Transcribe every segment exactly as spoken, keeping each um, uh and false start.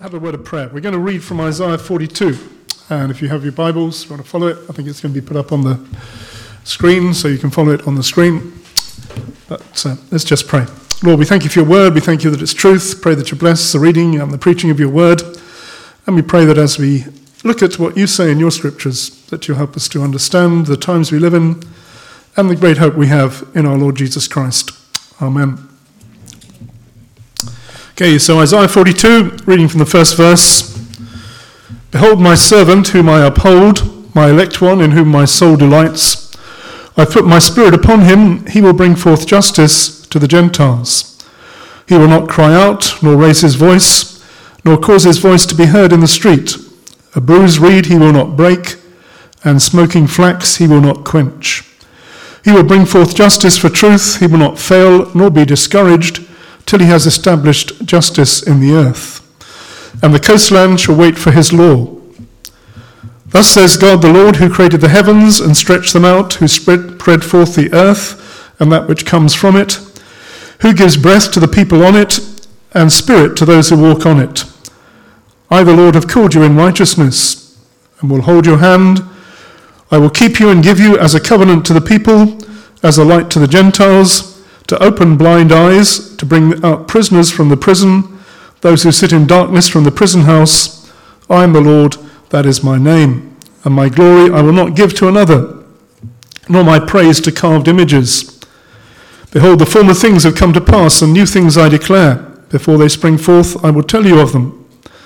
have a word of prayer. We're going to read from Isaiah forty-two. And if you have your Bibles, if you want to follow it, I think it's going to be put up on the screen, so you can follow it on the screen. But uh, let's just pray. Lord, we thank you for your word. We thank you that it's truth. Pray that you bless the reading and the preaching of your word. And we pray that as we look at what you say in your scriptures, that you'll help us to understand the times we live in and the great hope we have in our Lord Jesus Christ. Amen. Okay, so Isaiah forty-two, reading from the first verse. Behold my servant whom I uphold, my elect one in whom my soul delights. I put my spirit upon him, he will bring forth justice to the Gentiles. He will not cry out, nor raise his voice, nor cause his voice to be heard in the street. A bruised reed he will not break, and smoking flax he will not quench. He will bring forth justice for truth, he will not fail, nor be discouraged, till he has established justice in the earth. And the coastland shall wait for his law. Thus says God the Lord, who created the heavens and stretched them out, who spread, spread forth the earth and that which comes from it, who gives breath to the people on it, and spirit to those who walk on it. I, the Lord, have called you in righteousness, and will hold your hand. I will keep you and give you as a covenant to the people, as a light to the Gentiles, to open blind eyes, to bring out prisoners from the prison, those who sit in darkness from the prison house. I am the Lord, that is my name, and my glory I will not give to another, nor my praise to carved images. Behold, the former things have come to pass, and new things I declare. Before they spring forth, I will tell you of them.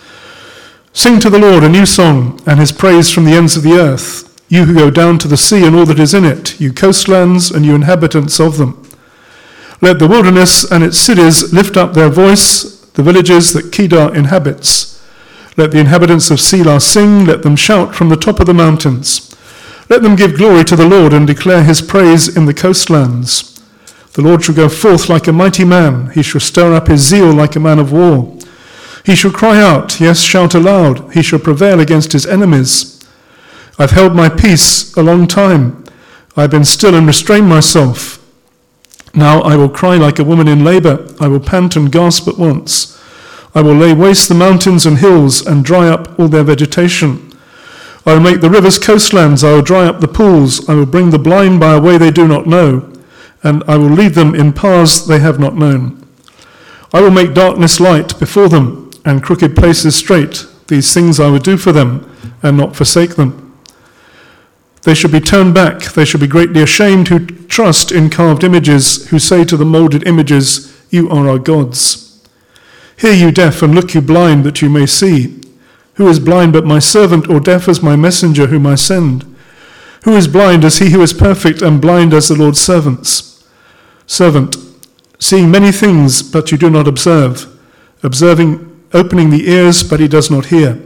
Sing to the Lord a new song, and his praise from the ends of the earth, you who go down to the sea and all that is in it, you coastlands and you inhabitants of them. Let the wilderness and its cities lift up their voice, the villages that Kedar inhabits. Let the inhabitants of Selah sing, let them shout from the top of the mountains. Let them give glory to the Lord and declare his praise in the coastlands. The Lord shall go forth like a mighty man, he shall stir up his zeal like a man of war. He shall cry out, yes, shout aloud, he shall prevail against his enemies. I've held my peace a long time, I've been still and restrained myself. Now I will cry like a woman in labor, I will pant and gasp at once. I will lay waste the mountains and hills and dry up all their vegetation. I will make the rivers coastlands, I will dry up the pools, I will bring the blind by a way they do not know, and I will lead them in paths they have not known. I will make darkness light before them, and crooked places straight. These things I will do for them, and not forsake them. They shall be turned back, they shall be greatly ashamed who trust in carved images, who say to the moulded images, you are our gods. Hear you deaf, and look you blind, that you may see. Who is blind but my servant, or deaf as my messenger whom I send? Who is blind as he who is perfect, and blind as the Lord's servants? Servant, seeing many things, but you do not observe, observing, opening the ears, but he does not hear.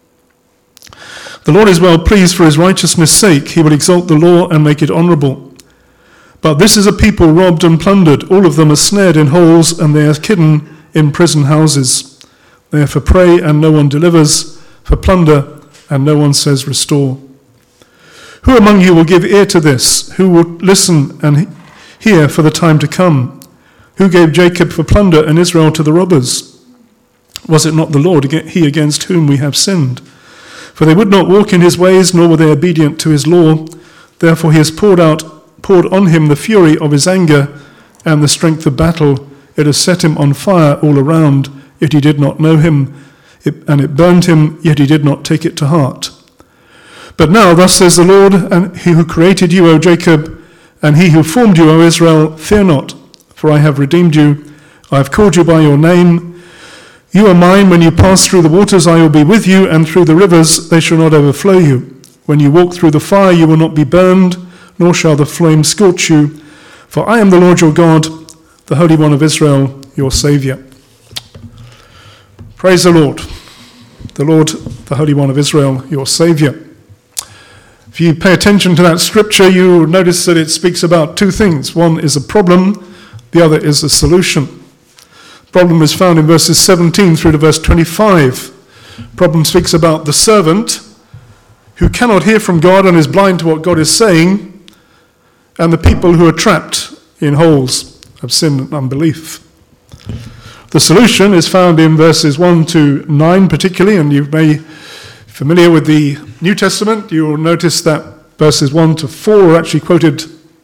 The Lord is well pleased for his righteousness' sake. He will exalt the law and make it honorable. But this is a people robbed and plundered. All of them are snared in holes, and they are hidden in prison houses. They are for prey, and no one delivers, for plunder, and no one says restore. Who among you will give ear to this? Who will listen and hear for the time to come? Who gave Jacob for plunder and Israel to the robbers? Was it not the Lord, he against whom we have sinned? For they would not walk in his ways, nor were they obedient to his law. Therefore he has poured out, poured on him the fury of his anger and the strength of battle. It has set him on fire all around, yet he did not know him, it, and it burned him, yet he did not take it to heart. But now thus says the Lord, and he who created you, O Jacob, and he who formed you, O Israel, fear not, for I have redeemed you. I have called you by your name. You are mine. When you pass through the waters, I will be with you, and through the rivers, they shall not overflow you. When you walk through the fire, you will not be burned, nor shall the flame scorch you. For I am the Lord your God, the Holy One of Israel, your Saviour. Praise the Lord. The Lord, the Holy One of Israel, your Saviour. If you pay attention to that scripture, you will notice that it speaks about two things. One is a problem, the other is a solution. Problem is found in verses seventeen through to verse twenty-five. Problem speaks about the servant who cannot hear from God and is blind to what God is saying, and the people who are trapped in holes of sin and unbelief. The The solution is found in verses one to nine particularly, and you may be familiar with the New Testament. You will notice that verses one to four are actually quoted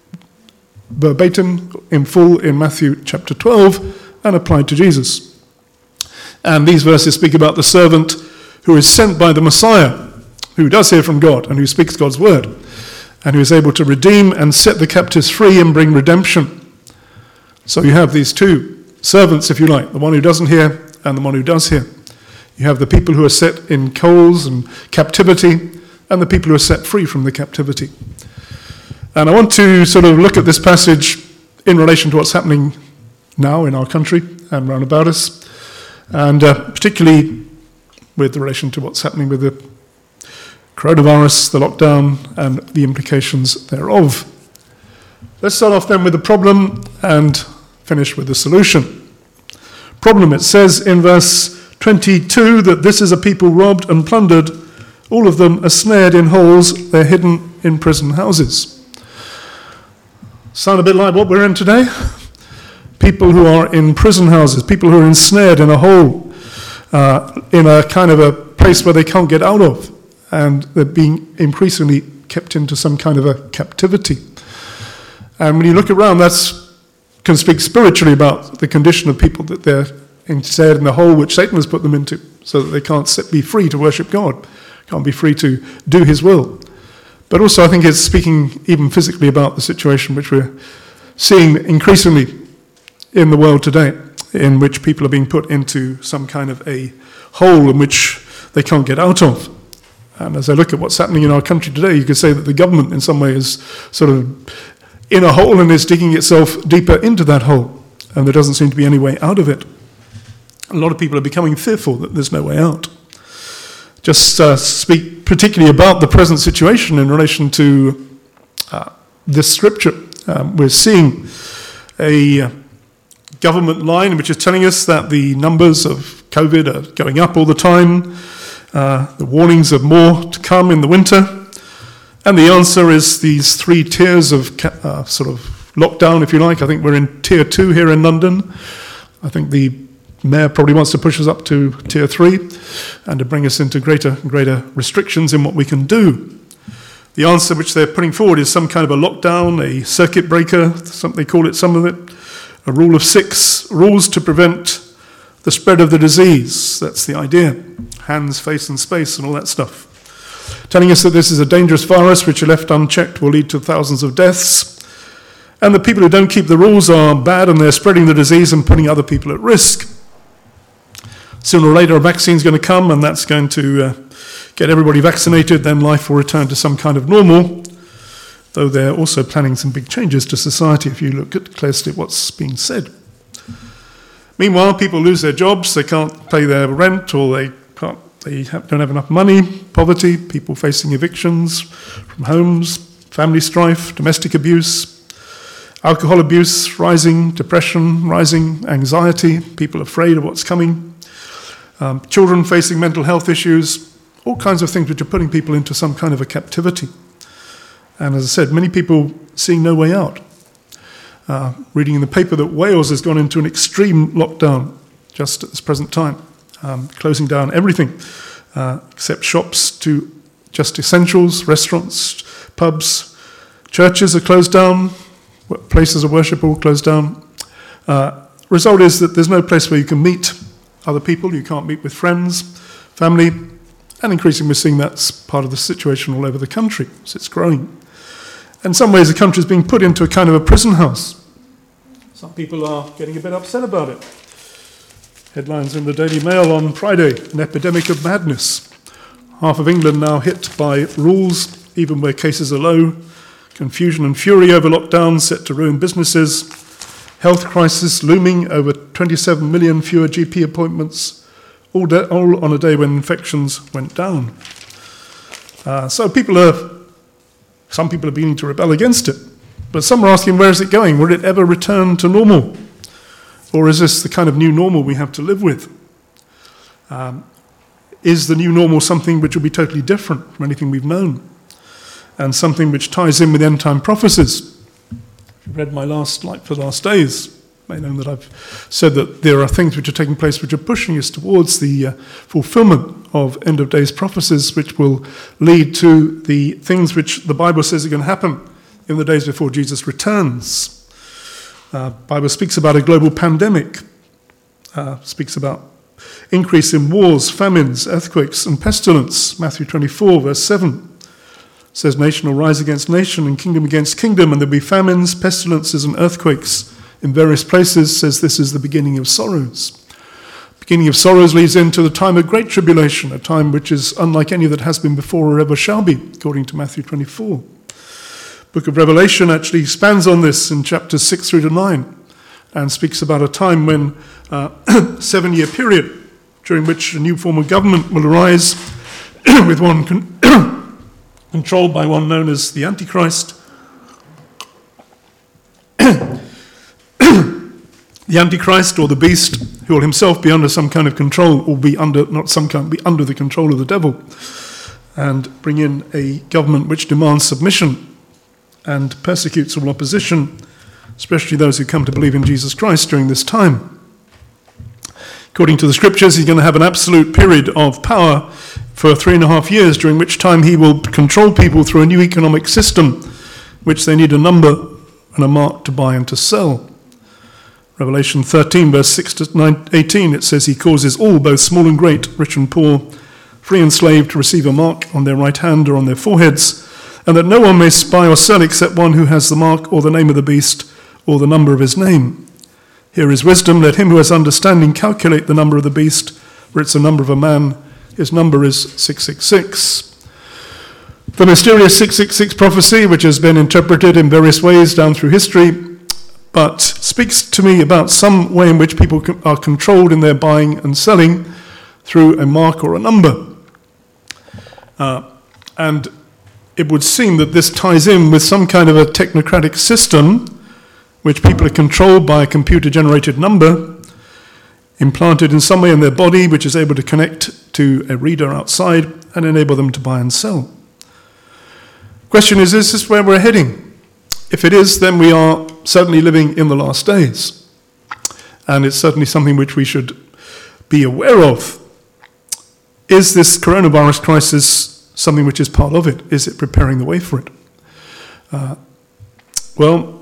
verbatim in full in Matthew chapter twelve and applied to Jesus. And these verses speak about the servant who is sent by the Messiah, who does hear from God and who speaks God's word, and who is able to redeem and set the captives free and bring redemption. So you have these two servants, if you like, the one who doesn't hear and the one who does hear. You have the people who are set in coals and captivity, and the people who are set free from the captivity. And I want to sort of look at this passage in relation to what's happening now in our country and round about us, and uh, particularly with relation to what's happening with the coronavirus, the lockdown, and the implications thereof. Let's start off then with the problem and finish with the solution. Problem, it says in verse twenty-two that this is a people robbed and plundered, all of them are snared in holes, they're hidden in prison houses. Sound a bit like what we're in today? People who are in prison houses, people who are ensnared in a hole, uh, in a kind of a place where they can't get out of, and they're being increasingly kept into some kind of a captivity. And when you look around, that can speak spiritually about the condition of people that they're ensnared in the hole which Satan has put them into, so that they can't be free to worship God, can't be free to do his will. But also I think it's speaking even physically about the situation which we're seeing increasingly in the world today, in which people are being put into some kind of a hole in which they can't get out of. And as I look at what's happening in our country today, you could say that the government in some way is sort of in a hole and is digging itself deeper into that hole, and there doesn't seem to be any way out of it. A lot of people are becoming fearful that there's no way out. Just uh, speak particularly about the present situation in relation to uh, this scripture. Um, we're seeing a uh, government line which is telling us that the numbers of COVID are going up all the time, uh, the warnings of more to come in the winter, and the answer is these three tiers of ca- uh, sort of lockdown, if you like. I think we're in tier two here in London. I think the Mayor probably wants to push us up to tier three and to bring us into greater and greater restrictions in what we can do. The answer which they're putting forward is some kind of a lockdown, a circuit breaker, something they call it, some of it, a rule of six, rules to prevent the spread of the disease. That's the idea. Hands, face and space and all that stuff. Telling us that this is a dangerous virus which, if left unchecked, will lead to thousands of deaths. And the people who don't keep the rules are bad and they're spreading the disease and putting other people at risk. Sooner or later a vaccine's going to come and that's going to uh, get everybody vaccinated, then life will return to some kind of normal, though they're also planning some big changes to society if you look at closely what's being said. Meanwhile, people lose their jobs, they can't pay their rent, or they can't, they have, don't have enough money, poverty, people facing evictions from homes, family strife, domestic abuse, alcohol abuse rising, depression rising, anxiety, people afraid of what's coming. Um, children facing mental health issues, all kinds of things which are putting people into some kind of a captivity. And as I said, many people seeing no way out. Uh, reading in the paper that Wales has gone into an extreme lockdown just at this present time, um, closing down everything uh, except shops to just essentials, restaurants, pubs, churches are closed down, places of worship are all closed down. Uh, result is that there's no place where you can meet other people, you can't meet with friends, family, and increasingly we're seeing that's part of the situation all over the country, so it's growing. In some ways the country is being put into a kind of a prison house. Some people are getting a bit upset about it. Headlines in the Daily Mail on Friday, an epidemic of madness. Half of England now hit by rules, even where cases are low. Confusion and fury over lockdown set to ruin businesses. Health crisis looming, over twenty-seven million fewer G P appointments, all, day, all on a day when infections went down. Uh, so people are, some people are beginning to rebel against it, but some are asking, where is it going? Will it ever return to normal? Or is this the kind of new normal we have to live with? Um, is the new normal something which will be totally different from anything we've known? And something which ties in with end-time prophecies? If you read my last Light for the Last Days may know that I've said that there are things which are taking place which are pushing us towards the uh, fulfillment of end of days prophecies, which will lead to the things which the Bible says are going to happen in the days before Jesus returns. Uh, Bible speaks about a global pandemic, uh, speaks about increase in wars, famines, earthquakes, and pestilence. Matthew twenty-four, verse seven says, nation will rise against nation and kingdom against kingdom, and there'll be famines, pestilences, and earthquakes in various places. Says this is the beginning of sorrows. Beginning of sorrows leads into the time of great tribulation, a time which is unlike any that has been before or ever shall be, according to Matthew twenty-four. Book of Revelation actually expands on this in chapters six through to nine, and speaks about a time when uh, seven-year period during which a new form of government will arise with one con- controlled by one known as the Antichrist. The Antichrist, or the beast, who will himself be under some kind of control, or be under, not some kind, be under the control of the devil, and bring in a government which demands submission and persecutes all opposition, especially those who come to believe in Jesus Christ during this time. According to the scriptures, he's going to have an absolute period of power for three and a half years, during which time he will control people through a new economic system, which they need a number and a mark to buy and to sell. Revelation thirteen, verse six to eighteen, it says he causes all, both small and great, rich and poor, free and slave, to receive a mark on their right hand or on their foreheads, and that no one may buy or sell except one who has the mark or the name of the beast or the number of his name. Here is wisdom. Let him who has understanding calculate the number of the beast, for it's the number of a man. His number is six six six. The mysterious six six six prophecy, which has been interpreted in various ways down through history, but speaks to me about some way in which people are controlled in their buying and selling through a mark or a number. Uh, and it would seem that this ties in with some kind of a technocratic system which people are controlled by a computer-generated number implanted in some way in their body, which is able to connect to a reader outside and enable them to buy and sell. Question is, is this where we're heading? If it is, then we are certainly living in the last days. And it's certainly something which we should be aware of. Is this coronavirus crisis something which is part of it? Is it preparing the way for it? Uh, well,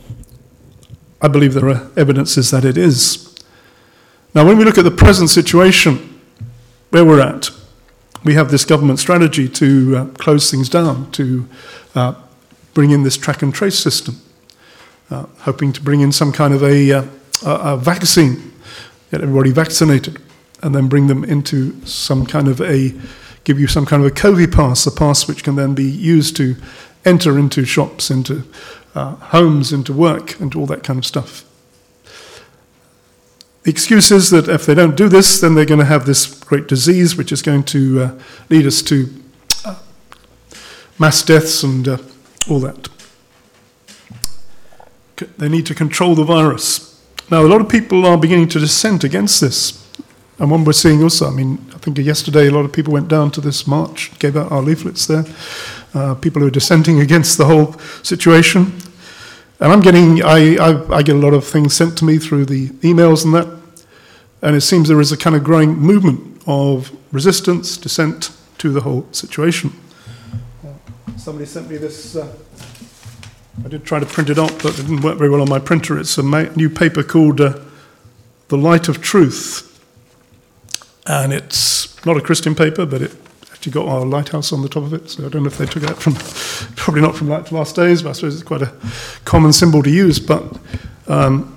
I believe there are evidences that it is. Now, when we look at the present situation, where we're at, we have this government strategy to uh, close things down, to uh, bring in this track and trace system, uh, hoping to bring in some kind of a, uh, a vaccine, get everybody vaccinated, and then bring them into some kind of a, give you some kind of a COVID pass, a pass which can then be used to enter into shops, into uh, homes, into work, into all that kind of stuff. The excuse is that if they don't do this, then they're going to have this great disease which is going to uh, lead us to uh, mass deaths and uh, all that. C- they need to control the virus. Now, a lot of people are beginning to dissent against this. And one we're seeing also, I mean, I think yesterday a lot of people went down to this march, gave out our leaflets there. Uh, people who are dissenting against the whole situation. And I'm getting, I, I, I get a lot of things sent to me through the emails and that. And it seems there is a kind of growing movement of resistance, dissent to the whole situation. Uh, somebody sent me this, uh, I did try to print it out, but it didn't work very well on my printer. It's a ma- new paper called uh, The Light of Truth. And it's not a Christian paper, but it actually got our lighthouse on the top of it. So I don't know if they took that from, probably not from Light to Last Days, but I suppose it's quite a common symbol to use. But um,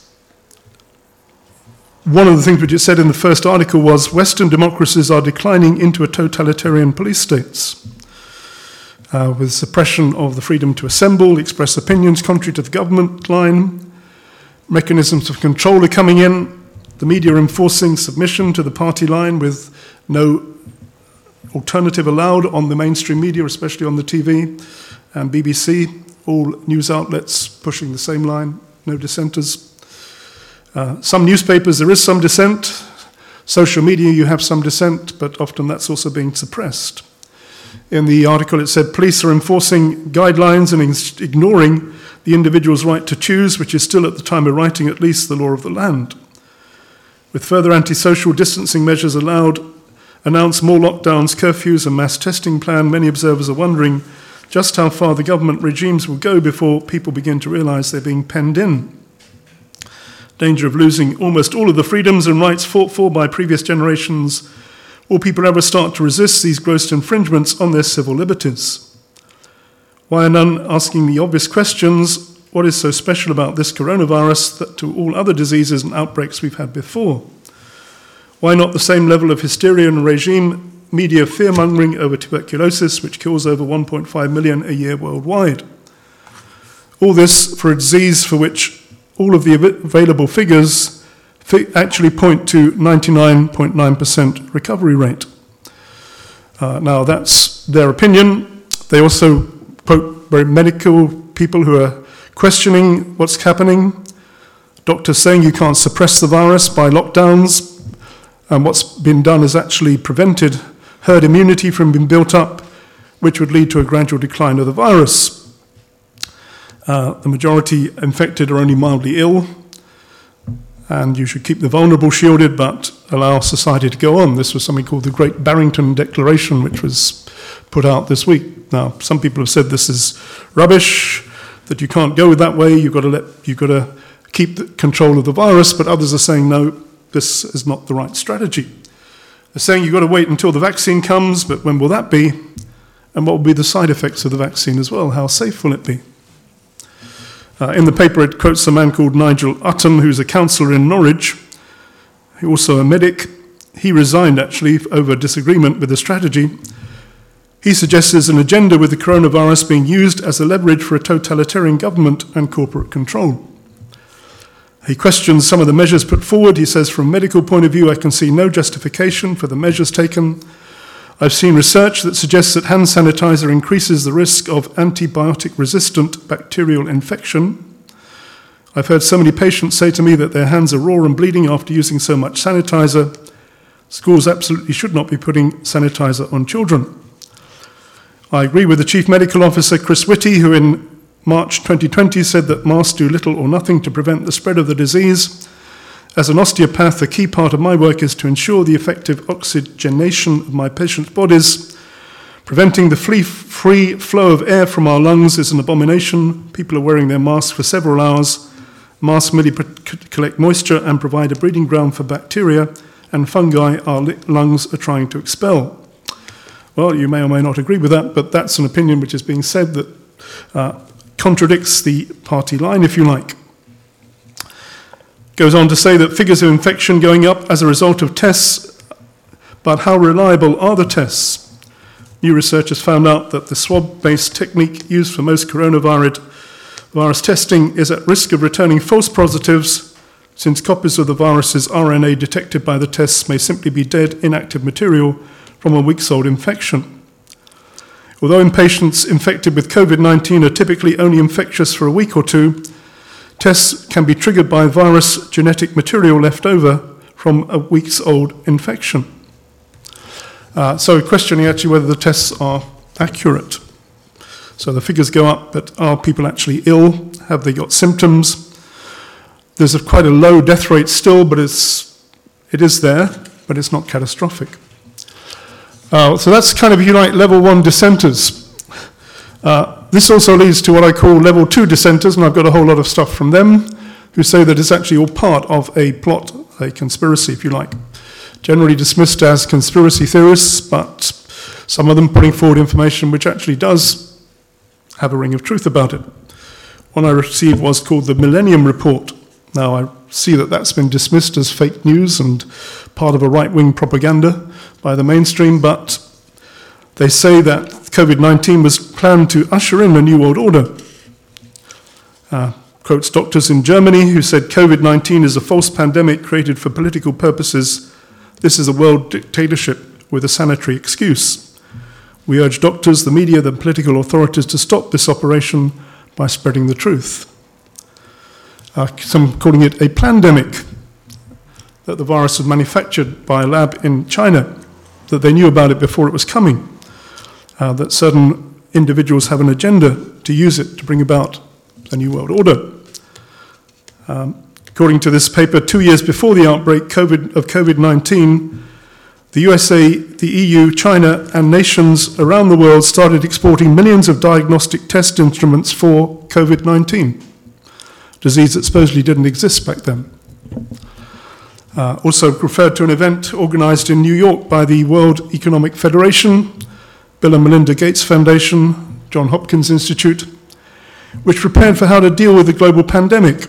one of the things which it said in the first article was, Western democracies are declining into a totalitarian police states, uh, with suppression of the freedom to assemble, express opinions contrary to the government line. Mechanisms of control are coming in. The media enforcing submission to the party line with no alternative allowed on the mainstream media, especially on the T V and B B C. All news outlets pushing the same line, no dissenters. Uh, some newspapers, there is some dissent. Social media, you have some dissent, but often that's also being suppressed. In the article it said police are enforcing guidelines and ignoring the individual's right to choose, which is still at the time of writing at least the law of the land. With further antisocial distancing measures allowed, announced more lockdowns, curfews and mass testing plan, many observers are wondering just how far the government regimes will go before people begin to realise they're being penned in. Danger of losing almost all of the freedoms and rights fought for by previous generations. Will people ever start to resist these gross infringements on their civil liberties? Why are none asking the obvious questions? What is so special about this coronavirus that to all other diseases and outbreaks we've had before? Why not the same level of hysteria and regime media fear-mongering over tuberculosis, which kills over one point five million a year worldwide? All this for a disease for which all of the available figures actually point to ninety-nine point nine percent recovery rate. Uh, now, that's their opinion. They also quote very medical people who are questioning what's happening. Doctors saying you can't suppress the virus by lockdowns, and what's been done has actually prevented herd immunity from being built up, which would lead to a gradual decline of the virus. Uh, the majority infected are only mildly ill, and you should keep the vulnerable shielded but allow society to go on. This was something called the Great Barrington Declaration, which was put out this week. Now, some people have said this is rubbish, that you can't go that way, you've got to let, you've got to keep the control of the virus, but others are saying, no, this is not the right strategy. They're saying you've got to wait until the vaccine comes, but when will that be? And what will be the side effects of the vaccine as well? How safe will it be? Uh, in the paper, it quotes a man called Nigel Utton, who's a counsellor in Norwich, who's also a medic. He resigned, actually, over disagreement with the strategy. He suggests there's an agenda with the coronavirus being used as a leverage for a totalitarian government and corporate control. He questions some of the measures put forward. He says, from a medical point of view, I can see no justification for the measures taken. I've seen research that suggests that hand sanitizer increases the risk of antibiotic-resistant bacterial infection. I've heard so many patients say to me that their hands are raw and bleeding after using so much sanitizer. Schools absolutely should not be putting sanitizer on children. I agree with the Chief Medical Officer, Chris Whitty, who in March twenty twenty said that masks do little or nothing to prevent the spread of the disease. As an osteopath, a key part of my work is to ensure the effective oxygenation of my patients' bodies. Preventing the free flow of air from our lungs is an abomination. People are wearing their masks for several hours. Masks merely collect moisture and provide a breeding ground for bacteria and fungi our lungs are trying to expel. Well, you may or may not agree with that, but that's an opinion which is being said that uh, contradicts the party line, if you like. Goes on to say that figures of infection going up as a result of tests, but how reliable are the tests? New research has found out that the swab-based technique used for most coronavirus virus testing is at risk of returning false positives, since copies of the virus's R N A detected by the tests may simply be dead, inactive material from a weeks-old infection. Although in patients infected with COVID nineteen are typically only infectious for a week or two, tests can be triggered by virus genetic material left over from a weeks-old infection. Uh, so questioning actually whether the tests are accurate. So the figures go up, but are people actually ill? Have they got symptoms? There's a quite a low death rate still, but it's, it is there, but it's not catastrophic. Uh, so that's kind of, if you like, level one dissenters. Uh, this also leads to what I call level two dissenters, and I've got a whole lot of stuff from them, who say that it's actually all part of a plot, a conspiracy, if you like. Generally dismissed as conspiracy theorists, but some of them putting forward information which actually does have a ring of truth about it. One I received was called the Millennium Report. Now, I see that that's been dismissed as fake news and part of a right-wing propaganda by the mainstream, but they say that COVID nineteen was planned to usher in a new world order. Uh, quotes doctors in Germany who said COVID nineteen is a false pandemic created for political purposes. This is a world dictatorship with a sanitary excuse. We urge doctors, the media, the political authorities to stop this operation by spreading the truth. Uh, some calling it a plandemic, that the virus was manufactured by a lab in China, that they knew about it before it was coming, uh, that certain individuals have an agenda to use it to bring about a new world order. Um, according to this paper, two years before the outbreak COVID, of COVID nineteen, the U S A, the E U, China, and nations around the world started exporting millions of diagnostic test instruments for COVID nineteen, disease that supposedly didn't exist back then. Uh, also referred to an event organized in New York by the World Economic Federation, Bill and Melinda Gates Foundation, John Hopkins Institute, which prepared for how to deal with the global pandemic.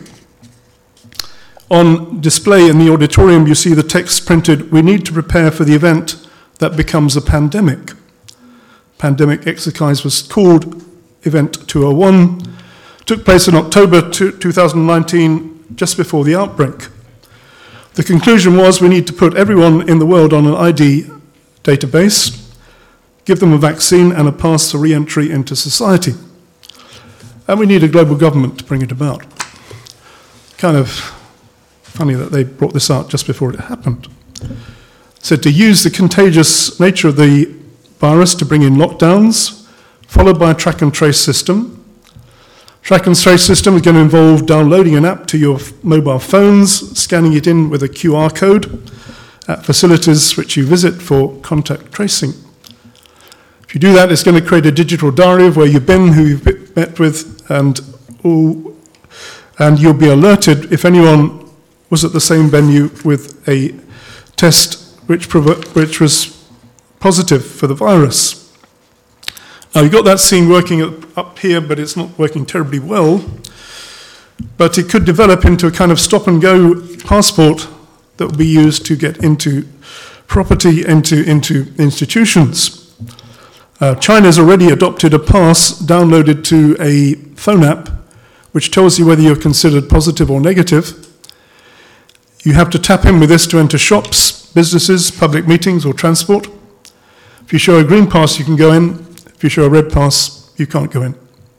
On display in the auditorium, you see the text printed, "We need to prepare for the event that becomes a pandemic." Pandemic exercise was called Event two oh one, took place in October two thousand nineteen, just before the outbreak. The conclusion was we need to put everyone in the world on an I D database, give them a vaccine and a pass for re-entry into society. And we need a global government to bring it about. Kind of funny that they brought this out just before it happened. So to use the contagious nature of the virus to bring in lockdowns, followed by a track and trace system. Track and trace system is going to involve downloading an app to your mobile phones, scanning it in with a Q R code at facilities which you visit for contact tracing. If you do that, it's going to create a digital diary of where you've been, who you've met with, and all, and you'll be alerted if anyone was at the same venue with a test which, provo- which was positive for the virus. Now, you've got that scene working up here, but it's not working terribly well. But it could develop into a kind of stop-and-go passport that will be used to get into property, into, into institutions. Uh, China's already adopted a pass downloaded to a phone app, which tells you whether you're considered positive or negative. You have to tap in with this to enter shops, businesses, public meetings, or transport. If you show a green pass, you can go in. If you show a red pass, you can't go in.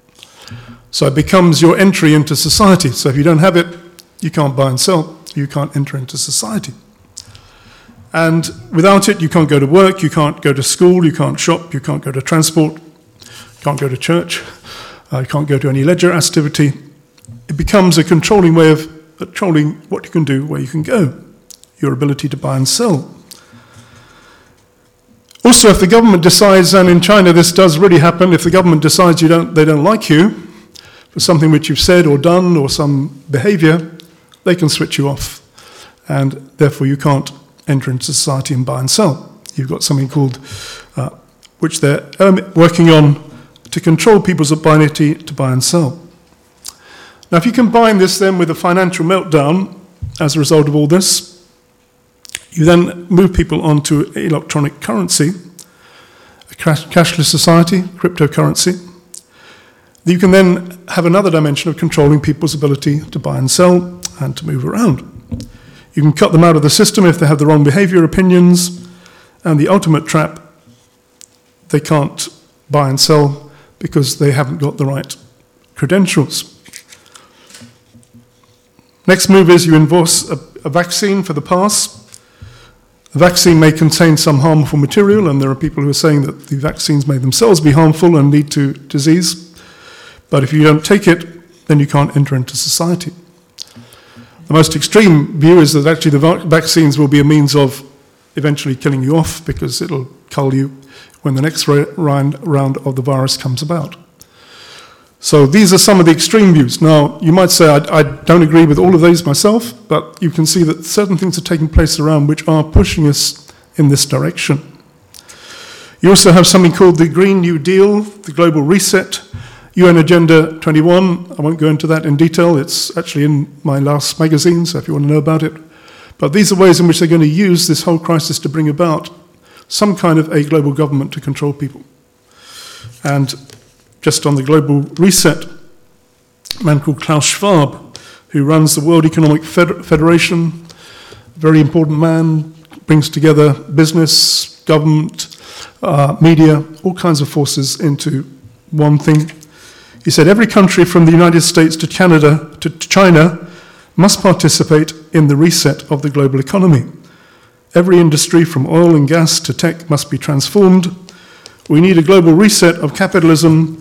So it becomes your entry into society. So if you don't have it, you can't buy and sell. You can't enter into society. And without it, you can't go to work, you can't go to school, you can't shop, you can't go to transport, you can't go to church, uh, you can't go to any leisure activity. It becomes a controlling way of controlling what you can do, where you can go, your ability to buy and sell. Also, if the government decides, and in China this does really happen, if the government decides you don't, they don't like you for something which you've said or done or some behavior, they can switch you off. And therefore you can't enter into society and buy and sell. You've got something called, uh, which they're um, working on to control people's ability to buy and sell. Now, if you combine this then with a financial meltdown as a result of all this, you then move people onto electronic currency, a cashless society, cryptocurrency. You can then have another dimension of controlling people's ability to buy and sell and to move around. You can cut them out of the system if they have the wrong behavior, opinions, and the ultimate trap, they can't buy and sell because they haven't got the right credentials. Next move is you endorse a, a vaccine for the pass. The vaccine may contain some harmful material, and there are people who are saying that the vaccines may themselves be harmful and lead to disease. But if you don't take it, then you can't enter into society. The most extreme view is that actually the vaccines will be a means of eventually killing you off because it'll cull you when the next round of the virus comes about. So these are some of the extreme views. Now, you might say, I, I don't agree with all of these myself, but you can see that certain things are taking place around which are pushing us in this direction. You also have something called the Green New Deal, the Global Reset, U N Agenda twenty-one. I won't go into that in detail. It's actually in my last magazine, so if you want to know about it. But these are ways in which they're going to use this whole crisis to bring about some kind of a global government to control people. And just on the global reset, a man called Klaus Schwab, who runs the World Economic Federation, very important man, brings together business, government, uh, media, all kinds of forces into one thing. He said every country from the United States to Canada to China must participate in the reset of the global economy. Every industry from oil and gas to tech must be transformed. We need a global reset of capitalism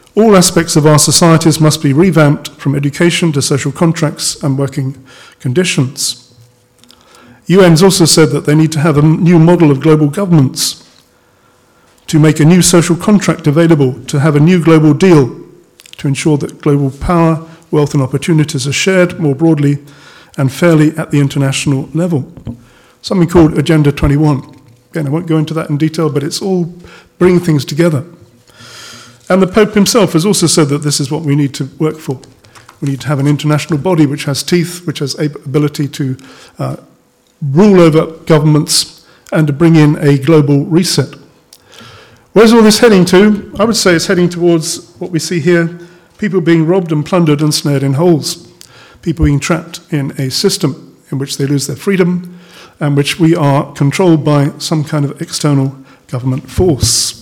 All aspects of our societies must be revamped, from education to social contracts and working conditions. U N's also said that they need to have a new model of global governance, to make a new social contract available, to have a new global deal, to ensure that global power, wealth and opportunities are shared more broadly and fairly at the international level. Something called Agenda twenty-one. Again, I won't go into that in detail, but it's all bringing things together. And the Pope himself has also said that this is what we need to work for. We need to have an international body which has teeth, which has ability to uh, rule over governments and to bring in a global reset. Where's all this heading to? I would say it's heading towards what we see here, people being robbed and plundered and snared in holes, people being trapped in a system in which they lose their freedom and which we are controlled by some kind of external government force.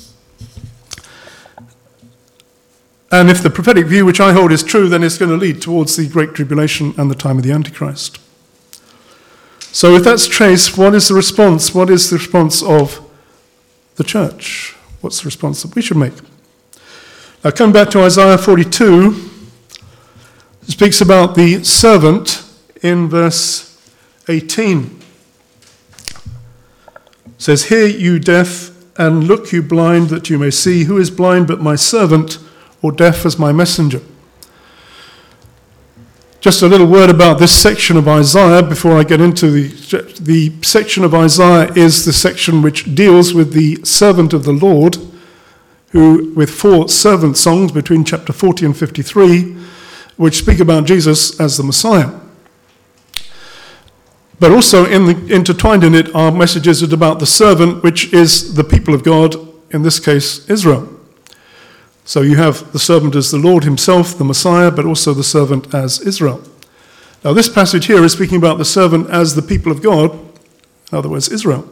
And if the prophetic view which I hold is true, then it's going to lead towards the Great Tribulation and the time of the Antichrist. So if that's traced, what is the response? What is the response of the church? What's the response that we should make? Now, come back to Isaiah forty-two. It speaks about the servant in verse eighteen. It says, "Hear you deaf, and look you blind, that you may see. Who is blind but my servant, or deaf as my messenger?" Just a little word about this section of Isaiah before I get into the... The section of Isaiah is the section which deals with the servant of the Lord, who, with four servant songs between chapter forty and fifty-three, which speak about Jesus as the Messiah. But also in the, intertwined in it are messages about the servant, which is the people of God, in this case, Israel. So you have the servant as the Lord himself, the Messiah, but also the servant as Israel. Now this passage here is speaking about the servant as the people of God, in other words, Israel.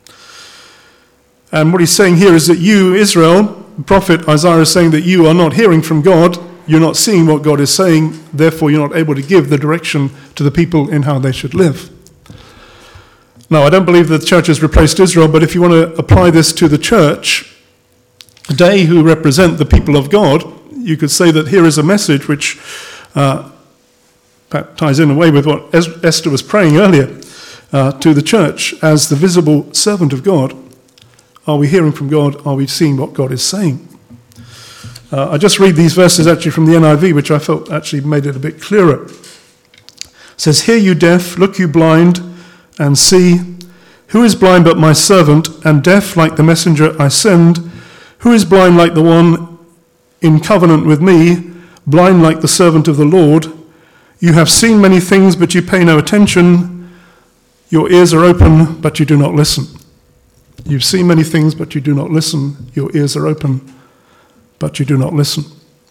And what he's saying here is that you, Israel, the prophet Isaiah is saying that you are not hearing from God, you're not seeing what God is saying, therefore you're not able to give the direction to the people in how they should live. Now, I don't believe that the church has replaced Israel, but if you want to apply this to the church, they who represent the people of God, you could say that here is a message which uh, ties in a way with what Esther was praying earlier uh, to the church as the visible servant of God. Are we hearing from God? Are we seeing what God is saying? Uh, I just read these verses actually from the N I V, which I felt actually made it a bit clearer. It says, "Hear you deaf, look you blind, and see. Who is blind but my servant, and deaf like the messenger I send? Who is blind like the one in covenant with me, blind like the servant of the Lord? You have seen many things, but you pay no attention. Your ears are open, but you do not listen." You've seen many things, but you do not listen. Your ears are open, but you do not listen.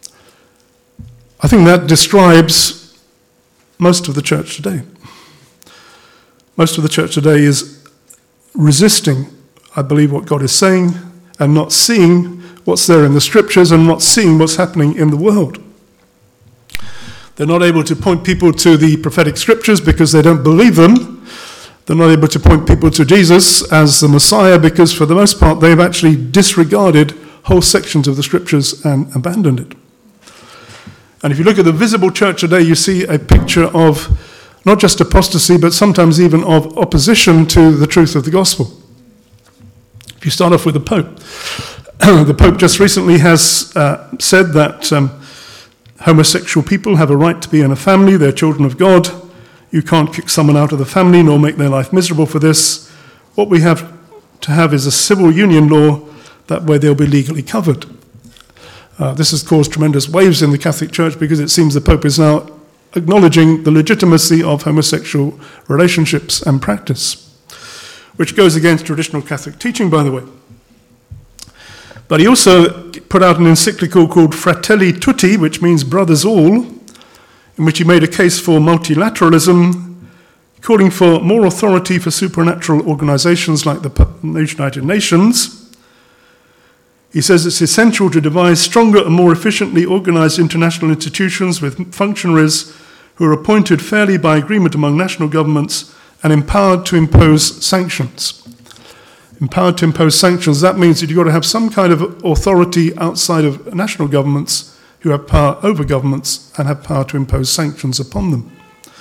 I think that describes most of the church today. Most of the church today is resisting, I believe, what God is saying, and not seeing what's there in the scriptures and not seeing what's happening in the world. They're not able to point people to the prophetic scriptures because they don't believe them. They're not able to point people to Jesus as the Messiah because, for the most part, they've actually disregarded whole sections of the scriptures and abandoned it. And if you look at the visible church today, you see a picture of not just apostasy, but sometimes even of opposition to the truth of the gospel. If you start off with the Pope, the Pope just recently has uh, said that um, homosexual people have a right to be in a family, they're children of God. You can't kick someone out of the family nor make their life miserable for this. What we have to have is a civil union law, that way they'll be legally covered. Uh, this has caused tremendous waves in the Catholic Church because it seems the Pope is now acknowledging the legitimacy of homosexual relationships and practice, which goes against traditional Catholic teaching, by the way. But he also put out an encyclical called Fratelli Tutti, which means brothers all, in which he made a case for multilateralism, calling for more authority for supernatural organizations like the United Nations. He says it's essential to devise stronger and more efficiently organized international institutions with functionaries who are appointed fairly by agreement among national governments and empowered to impose sanctions. empowered to impose sanctions. That means that you've got to have some kind of authority outside of national governments who have power over governments and have power to impose sanctions upon them.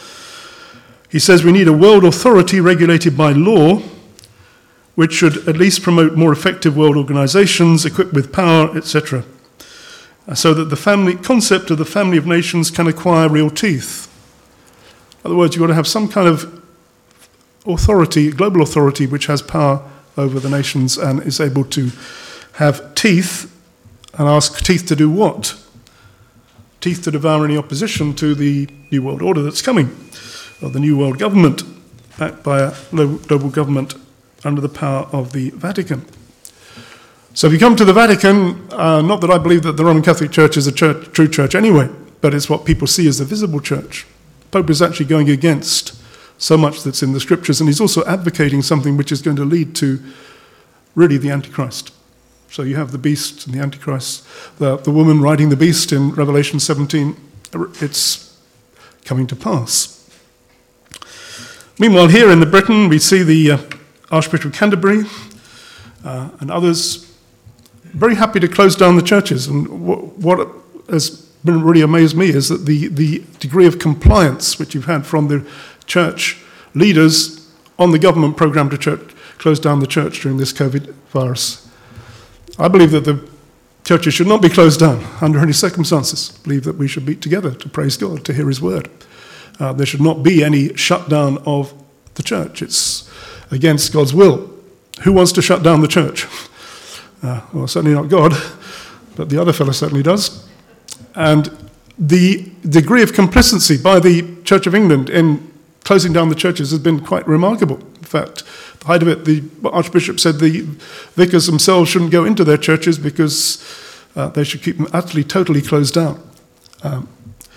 He says we need a world authority regulated by law, which should at least promote more effective world organizations equipped with power, et cetera, so that the family concept of the family of nations can acquire real teeth. In other words, you've got to have some kind of authority, global authority, which has power over the nations and is able to have teeth, and ask teeth to do what? Teeth to devour any opposition to the New World Order that's coming, or the New World Government, backed by a global government under the power of the Vatican. So if you come to the Vatican, uh, not that I believe that the Roman Catholic Church is a church, true church anyway, but it's what people see as the visible church. The Pope is actually going against so much that's in the scriptures, and he's also advocating something which is going to lead to really the Antichrist. So you have the beast and the Antichrist, the, the woman riding the beast in Revelation seventeen, it's coming to pass. Meanwhile, here in the Britain, we see the uh, Archbishop of Canterbury uh, and others very happy to close down the churches. And what, what has been really amazed me is that the, the degree of compliance which you've had from the church leaders on the government program to church, close down the church during this COVID virus. I believe that the churches should not be closed down under any circumstances. I believe that we should meet together to praise God, to hear his word. Uh, there should not be any shutdown of the church. It's against God's will. Who wants to shut down the church? Uh, well, certainly not God, but the other fellow certainly does. And the degree of complicity by the Church of England in closing down the churches has been quite remarkable. In fact, the height of it, the Archbishop said the vicars themselves shouldn't go into their churches because uh, they should keep them utterly, totally closed down. Um,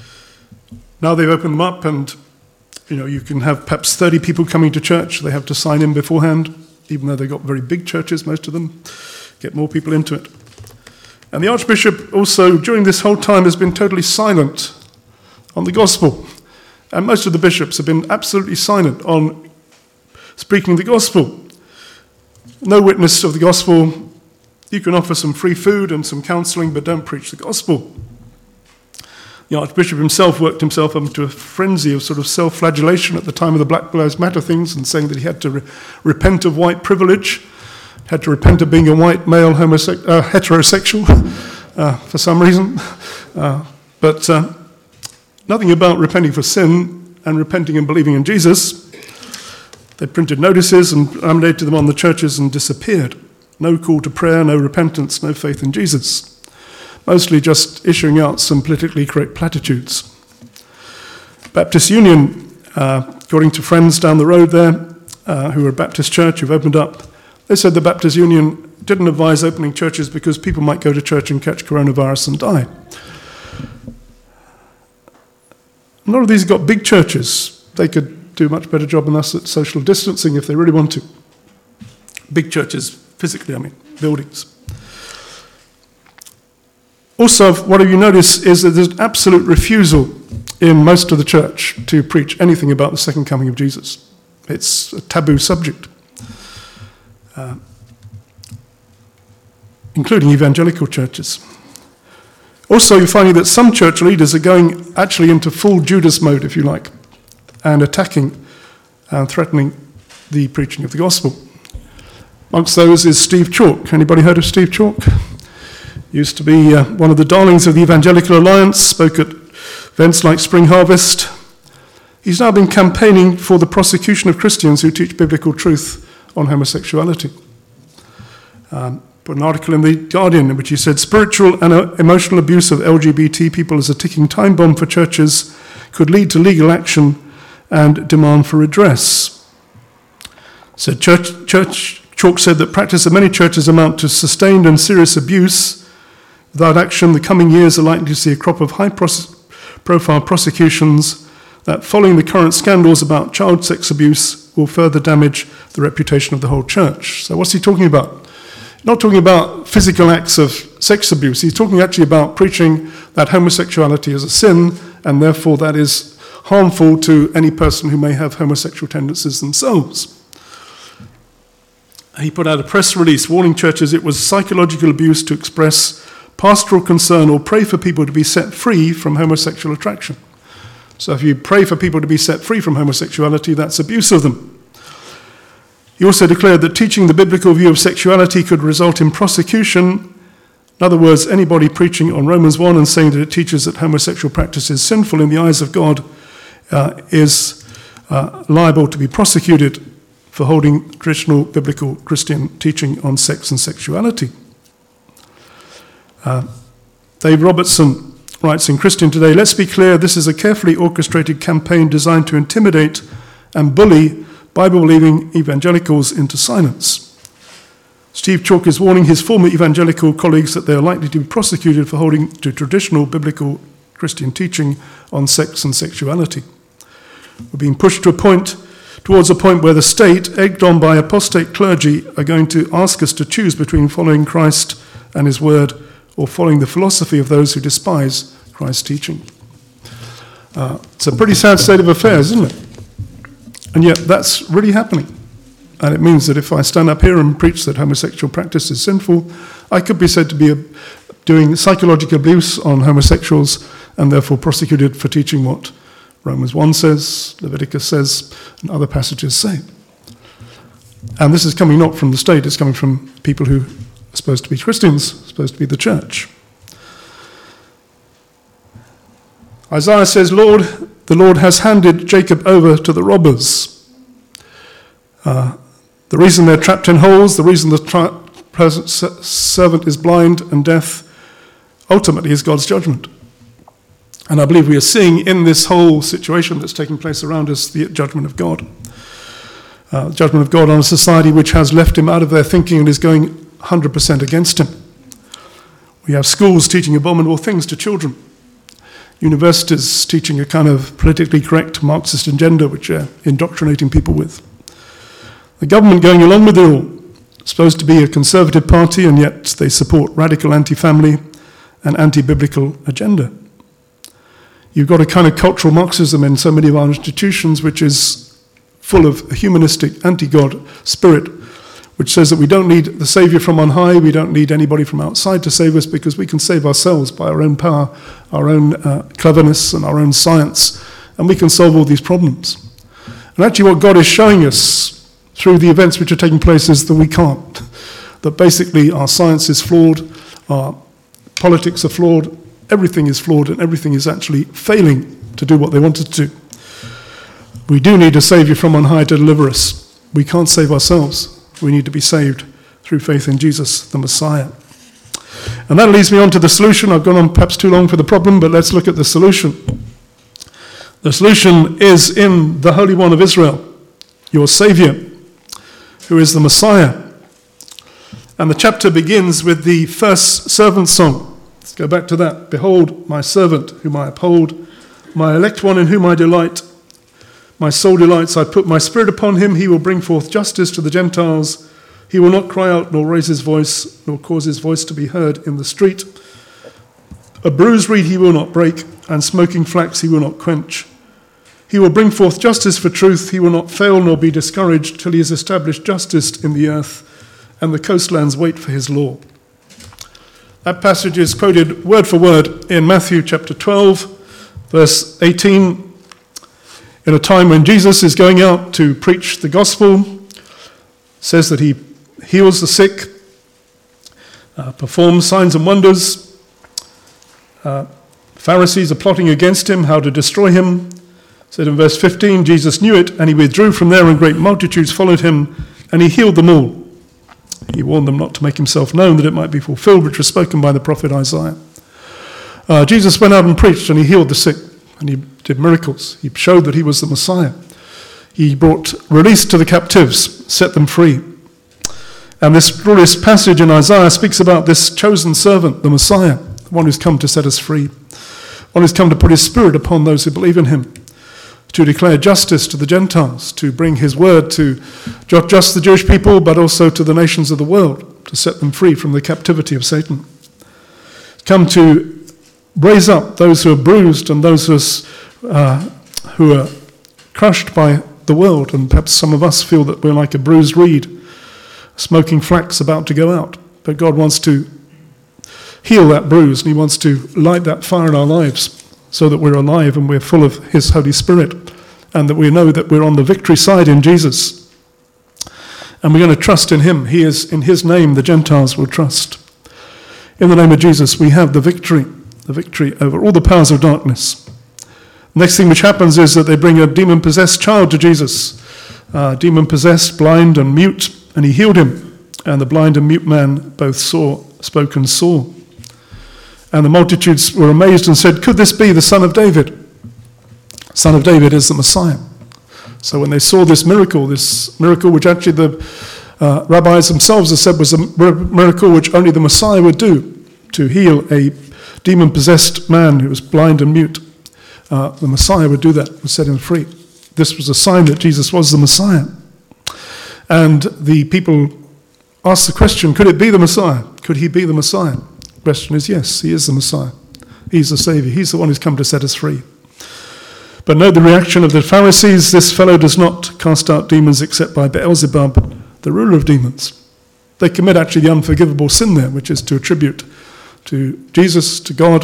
now they've opened them up, and you know you can have perhaps thirty people coming to church. They have to sign in beforehand, even though they've got very big churches, most of them, get more people into it. And the Archbishop also, during this whole time, has been totally silent on the gospel. And most of the bishops have been absolutely silent on speaking the gospel. No witness of the gospel. You can offer some free food and some counselling, but don't preach the gospel. The Archbishop himself worked himself up into a frenzy of sort of self-flagellation at the time of the Black Lives Matter things, and saying that he had to re- repent of white privilege, had to repent of being a white male homose- uh, heterosexual uh, for some reason. Uh, but uh, nothing about repenting for sin and repenting and believing in Jesus. They printed notices and laminated them on the churches and disappeared. No call to prayer, no repentance, no faith in Jesus. Mostly just issuing out some politically correct platitudes. Baptist Union, uh, according to friends down the road there, uh, who are a Baptist church who've opened up, they said the Baptist Union didn't advise opening churches because people might go to church and catch coronavirus and die. A lot of these have got big churches. They could do a much better job than us at social distancing if they really want to. Big churches, physically, I mean, buildings. Also, what you notice is that there's absolute refusal in most of the church to preach anything about the second coming of Jesus. It's a taboo subject, uh, including evangelical churches. Also, you're finding that some church leaders are going actually into full Judas mode, if you like, and attacking and threatening the preaching of the gospel. Amongst those is Steve Chalke. Anybody heard of Steve Chalke? Used to be uh, one of the darlings of the Evangelical Alliance, spoke at events like Spring Harvest. He's now been campaigning for the prosecution of Christians who teach biblical truth on homosexuality. Um, put an article in The Guardian in which he said, spiritual and uh, emotional abuse of L G B T people as a ticking time bomb for churches could lead to legal action and demand for redress. Said Church, Church Chalke said that practice of many churches amount to sustained and serious abuse. Without action, the coming years are likely to see a crop of high-profile prosecutions that, following the current scandals about child sex abuse, will further damage the reputation of the whole church. So what's he talking about? Not talking about physical acts of sex abuse. He's talking actually about preaching that homosexuality is a sin, and therefore that is harmful to any person who may have homosexual tendencies themselves. he put out a press release warning churches it was psychological abuse to express pastoral concern or pray for people to be set free from homosexual attraction. So if you pray for people to be set free from homosexuality, that's abuse of them. He also declared that teaching the biblical view of sexuality could result in prosecution. In other words, anybody preaching on Romans one and saying that it teaches that homosexual practice is sinful in the eyes of God uh, is uh, liable to be prosecuted for holding traditional biblical Christian teaching on sex and sexuality. Uh, Dave Robertson writes in Christian Today, let's be clear, this is a carefully orchestrated campaign designed to intimidate and bully Bible-believing evangelicals into silence. Steve Chalk is warning his former evangelical colleagues that they are likely to be prosecuted for holding to traditional biblical Christian teaching on sex and sexuality. We're being pushed to a point, towards a point where the state, egged on by apostate clergy, are going to ask us to choose between following Christ and his word or following the philosophy of those who despise Christ's teaching. Uh, it's a pretty sad state of affairs, isn't it? And yet that's really happening. And it means that if I stand up here and preach that homosexual practice is sinful, I could be said to be a, doing psychological abuse on homosexuals and therefore prosecuted for teaching what Romans one says, Leviticus says, and other passages say. And this is coming not from the state, it's coming from people who are supposed to be Christians, supposed to be the church. Isaiah says, Lord, the Lord has handed Jacob over to the robbers. Uh, the reason they're trapped in holes, the reason the tri- present servant is blind and deaf, ultimately is God's judgment. And I believe we are seeing in this whole situation that's taking place around us the judgment of God. Uh, judgment of God on a society which has left him out of their thinking and is going one hundred percent against him. We have schools teaching abominable things to children. Universities teaching a kind of politically correct Marxist agenda which they're indoctrinating people with. The government going along with it all, supposed to be a conservative party, and yet they support radical anti-family and anti-biblical agenda. You've got a kind of cultural Marxism in so many of our institutions which is full of a humanistic anti-God spirit, which says that we don't need the Saviour from on high, we don't need anybody from outside to save us because we can save ourselves by our own power, our own uh, cleverness and our own science, and we can solve all these problems. And actually what God is showing us through the events which are taking place is that we can't. That basically our science is flawed, our politics are flawed, everything is flawed, and everything is actually failing to do what they wanted to do. We do need a Saviour from on high to deliver us. We can't save ourselves. We need to be saved through faith in Jesus, the Messiah. And that leads me on to the solution. I've gone on perhaps too long for the problem, but let's look at the solution. The solution is in the Holy One of Israel, your Saviour, who is the Messiah. And the chapter begins with the first servant song. Let's go back to that. Behold, my servant, whom I uphold, my elect one in whom I delight. My soul delights, I put my spirit upon him. He will bring forth justice to the Gentiles. He will not cry out, nor raise his voice, nor cause his voice to be heard in the street. A bruised reed he will not break, and smoking flax he will not quench. He will bring forth justice for truth. He will not fail nor be discouraged till he has established justice in the earth, and the coastlands wait for his law. That passage is quoted word for word in Matthew chapter twelve, verse eighteen. In a time when Jesus is going out to preach the gospel, says that he heals the sick, uh, performs signs and wonders. Uh, Pharisees are plotting against him, how to destroy him. Said in verse fifteen, Jesus knew it, and he withdrew from there, and great multitudes followed him, and he healed them all. He warned them not to make himself known, that it might be fulfilled, which was spoken by the prophet Isaiah. Uh, Jesus went out and preached, and he healed the sick, and he did miracles. He showed that he was the Messiah. He brought release to the captives, set them free. And this glorious passage in Isaiah speaks about this chosen servant, the Messiah, the one who's come to set us free, one who's come to put his spirit upon those who believe in him, to declare justice to the Gentiles, to bring his word to not just the Jewish people, but also to the nations of the world, to set them free from the captivity of Satan. Come to raise up those who are bruised and those who are, uh, who are crushed by the world, and perhaps some of us feel that we're like a bruised reed, smoking flax about to go out. But God wants to heal that bruise, and he wants to light that fire in our lives so that we're alive and we're full of his Holy Spirit, and that we know that we're on the victory side in Jesus. And we're going to trust in him. He is, in his name, the Gentiles will trust. In the name of Jesus, we have the victory, the victory over all the powers of darkness. Next thing which happens is that they bring a demon-possessed child to Jesus, uh, demon-possessed, blind and mute, and he healed him. And the blind and mute man both saw, spoke and saw. And the multitudes were amazed and said, "Could this be the Son of David?" Son of David is the Messiah. So when they saw this miracle, this miracle which actually the uh, rabbis themselves have said was a miracle which only the Messiah would do, to heal a demon-possessed man who was blind and mute, uh, the Messiah would do that, would set him free. This was a sign that Jesus was the Messiah. And the people asked the question, could it be the Messiah? Could he be the Messiah? The question is yes, he is the Messiah. He's the Savior. He's the one who's come to set us free. But note the reaction of the Pharisees. This fellow does not cast out demons except by Beelzebub, the ruler of demons. They commit actually the unforgivable sin there, which is to attribute to Jesus, to God,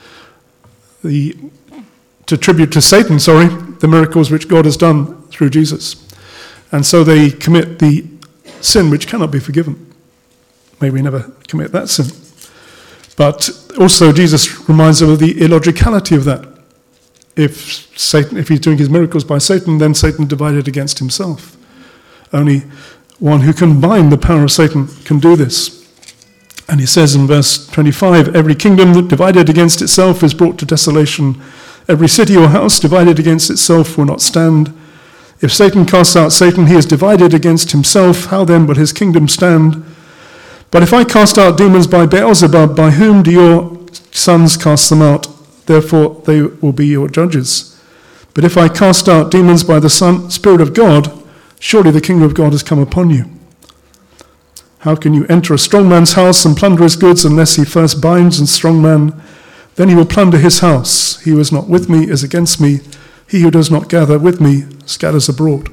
the to attribute to Satan, sorry, the miracles which God has done through Jesus. And so they commit the sin which cannot be forgiven. May we never commit that sin. But also Jesus reminds them of the illogicality of that. If Satan, if he's doing his miracles by Satan, then Satan divided against himself. Only one who can bind the power of Satan can do this. And he says in verse twenty-five, every kingdom that divided against itself is brought to desolation. Every city or house divided against itself will not stand. If Satan casts out Satan, he is divided against himself. How then will his kingdom stand? But if I cast out demons by Beelzebub, by whom do your sons cast them out? Therefore they will be your judges. But if I cast out demons by the Son, Spirit of God, surely the kingdom of God has come upon you. How can you enter a strong man's house and plunder his goods unless he first binds a strong man? Then he will plunder his house. He who is not with me is against me. He who does not gather with me scatters abroad.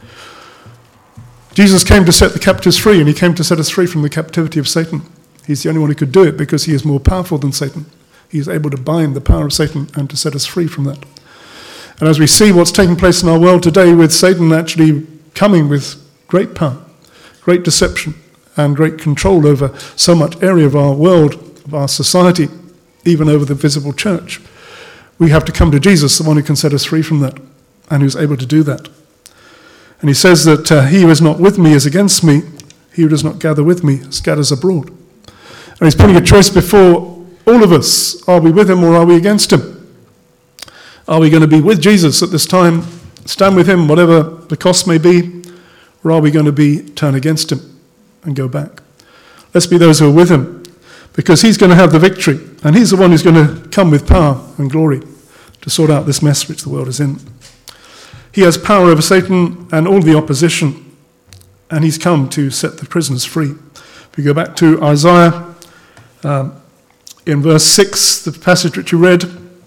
Jesus came to set the captives free, and he came to set us free from the captivity of Satan. He's the only one who could do it because he is more powerful than Satan. He is able to bind the power of Satan and to set us free from that. And as we see what's taking place in our world today, with Satan actually coming with great power, great deception, and great control over so much area of our world, of our society, even over the visible church, we have to come to Jesus, the one who can set us free from that, and who's able to do that. And he says that uh, he who is not with me is against me. He who does not gather with me scatters abroad. And he's putting a choice before all of us. Are we with him or are we against him? Are we going to be with Jesus at this time, stand with him, whatever the cost may be, or are we going to be turn against him and go back? Let's be those who are with him, because he's going to have the victory, and he's the one who's going to come with power and glory to sort out this mess which the world is in. He has power over Satan and all the opposition, and he's come to set the prisoners free. If we go back to Isaiah, um, in verse six, the passage which you read,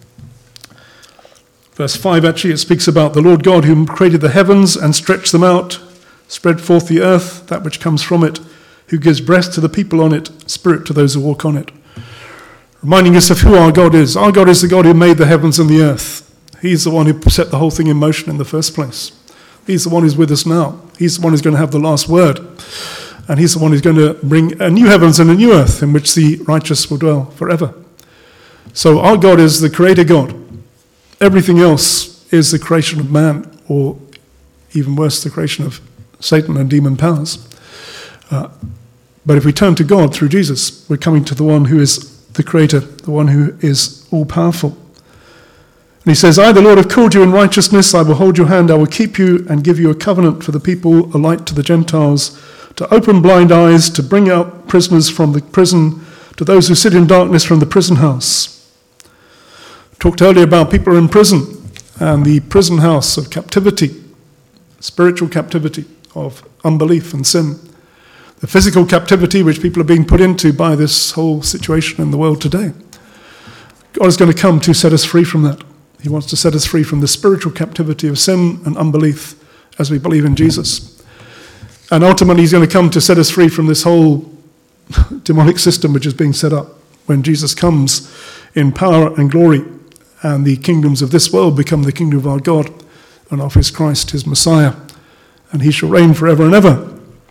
verse five actually, it speaks about the Lord God who created the heavens and stretched them out, spread forth the earth, that which comes from it, who gives breath to the people on it, spirit to those who walk on it. Reminding us of who our God is. Our God is the God who made the heavens and the earth. He's the one who set the whole thing in motion in the first place. He's the one who's with us now. He's the one who's going to have the last word. And he's the one who's going to bring a new heavens and a new earth in which the righteous will dwell forever. So our God is the creator God. Everything else is the creation of man, or even worse, the creation of Satan and demon powers. Uh, but if we turn to God through Jesus, we're coming to the one who is the creator, the one who is all-powerful. And he says, I, the Lord, have called you in righteousness. I will hold your hand. I will keep you and give you a covenant for the people, a light to the Gentiles, to open blind eyes, to bring out prisoners from the prison, to those who sit in darkness from the prison house. I talked earlier about people in prison and the prison house of captivity, spiritual captivity of unbelief and sin. The physical captivity which people are being put into by this whole situation in the world today. God is going to come to set us free from that. He wants to set us free from the spiritual captivity of sin and unbelief as we believe in Jesus. And ultimately he's going to come to set us free from this whole demonic system which is being set up when Jesus comes in power and glory, and the kingdoms of this world become the kingdom of our God and of his Christ, his Messiah, and he shall reign forever and ever.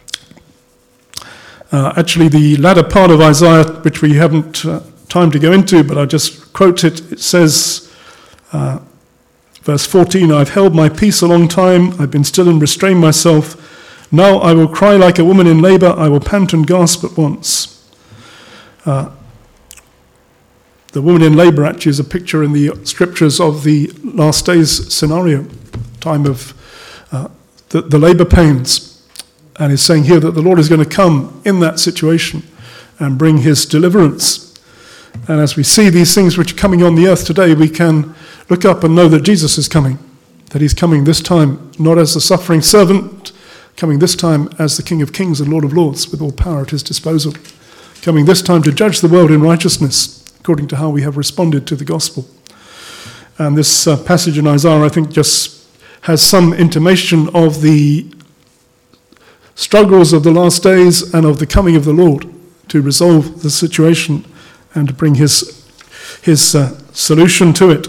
Uh, actually, the latter part of Isaiah, which we haven't uh, time to go into, but I just quote it, it says, uh, verse fourteen, I've held my peace a long time, I've been still and restrained myself. Now I will cry like a woman in labor, I will pant and gasp at once. Uh, the woman in labor actually is a picture in the scriptures of the last days scenario, time of uh, the, the labor pains. And is saying here that the Lord is going to come in that situation and bring his deliverance. And as we see these things which are coming on the earth today, we can look up and know that Jesus is coming, that he's coming this time, not as the suffering servant, coming this time as the King of Kings and Lord of Lords with all power at his disposal, coming this time to judge the world in righteousness according to how we have responded to the gospel. And this uh, passage in Isaiah, I think, just has some intimation of the struggles of the last days and of the coming of the Lord to resolve the situation and to bring his, his uh, solution to it.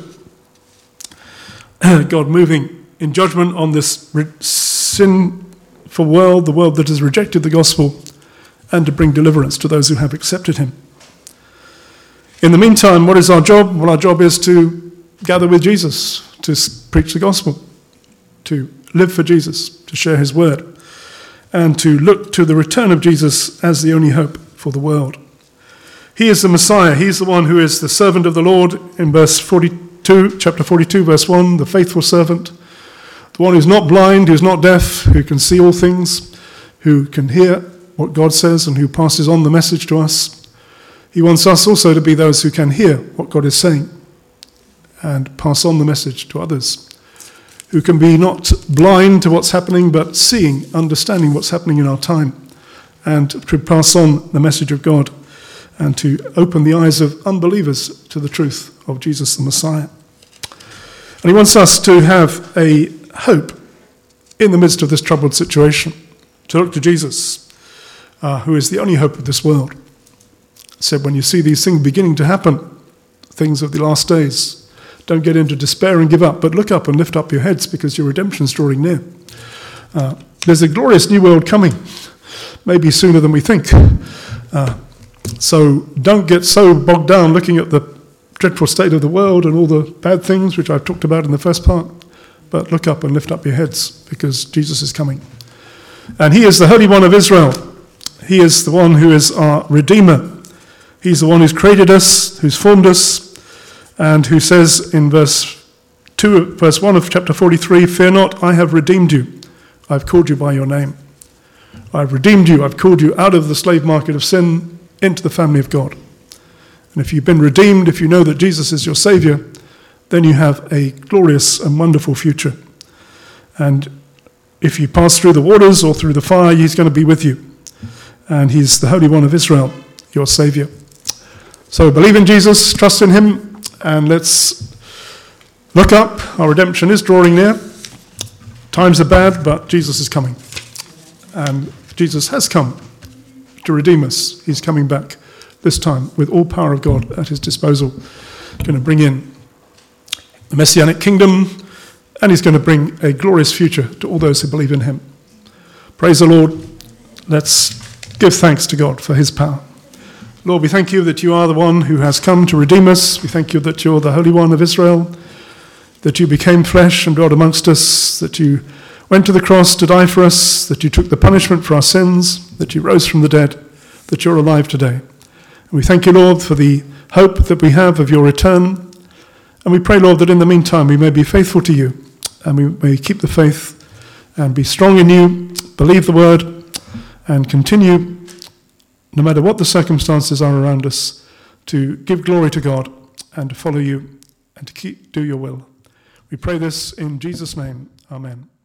God moving in judgment on this re- sinful world, the world that has rejected the gospel, and to bring deliverance to those who have accepted him. In the meantime, what is our job? Well, our job is to gather with Jesus, to preach the gospel, to live for Jesus, to share his word, and to look to the return of Jesus as the only hope for the world. He is the Messiah. He's the one who is the servant of the Lord in verse forty-two, chapter forty-two, verse one, the faithful servant, the one who's not blind, who's not deaf, who can see all things, who can hear what God says and who passes on the message to us. He wants us also to be those who can hear what God is saying and pass on the message to others, who can be not blind to what's happening, but seeing, understanding what's happening in our time, and to pass on the message of God, and to open the eyes of unbelievers to the truth of Jesus the Messiah. And he wants us to have a hope in the midst of this troubled situation, to look to Jesus, uh, who is the only hope of this world. He said, when you see these things beginning to happen, things of the last days, don't get into despair and give up, but look up and lift up your heads because your redemption is drawing near. Uh, there's a glorious new world coming, maybe sooner than we think. Uh, so don't get so bogged down looking at the dreadful state of the world and all the bad things which I've talked about in the first part, but look up and lift up your heads because Jesus is coming. And he is the Holy One of Israel. He is the one who is our Redeemer. He's the one who's created us, who's formed us, and who says in verse two, verse one of chapter forty-three, fear not, I have redeemed you. I've called you by your name. I've redeemed you. I've called you out of the slave market of sin into the family of God. And if you've been redeemed, if you know that Jesus is your Savior, then you have a glorious and wonderful future. And if you pass through the waters or through the fire, he's going to be with you. And he's the Holy One of Israel, your Savior. So believe in Jesus, trust in him, and let's look up. Our redemption is drawing near. Times are bad, but Jesus is coming. And Jesus has come to redeem us. He's coming back this time with all power of God at his disposal. He's going to bring in the Messianic kingdom, and he's going to bring a glorious future to all those who believe in him. Praise the Lord. Let's give thanks to God for his power. Lord, we thank you that you are the one who has come to redeem us. We thank you that you're the Holy One of Israel, that you became flesh and dwelt amongst us, that you went to the cross to die for us, that you took the punishment for our sins, that you rose from the dead, that you're alive today. And we thank you, Lord, for the hope that we have of your return. And we pray, Lord, that in the meantime we may be faithful to you, and we may keep the faith and be strong in you, believe the word, and continue, no matter what the circumstances are around us, to give glory to God and to follow you and to keep do your will. We pray this in Jesus' name. Amen.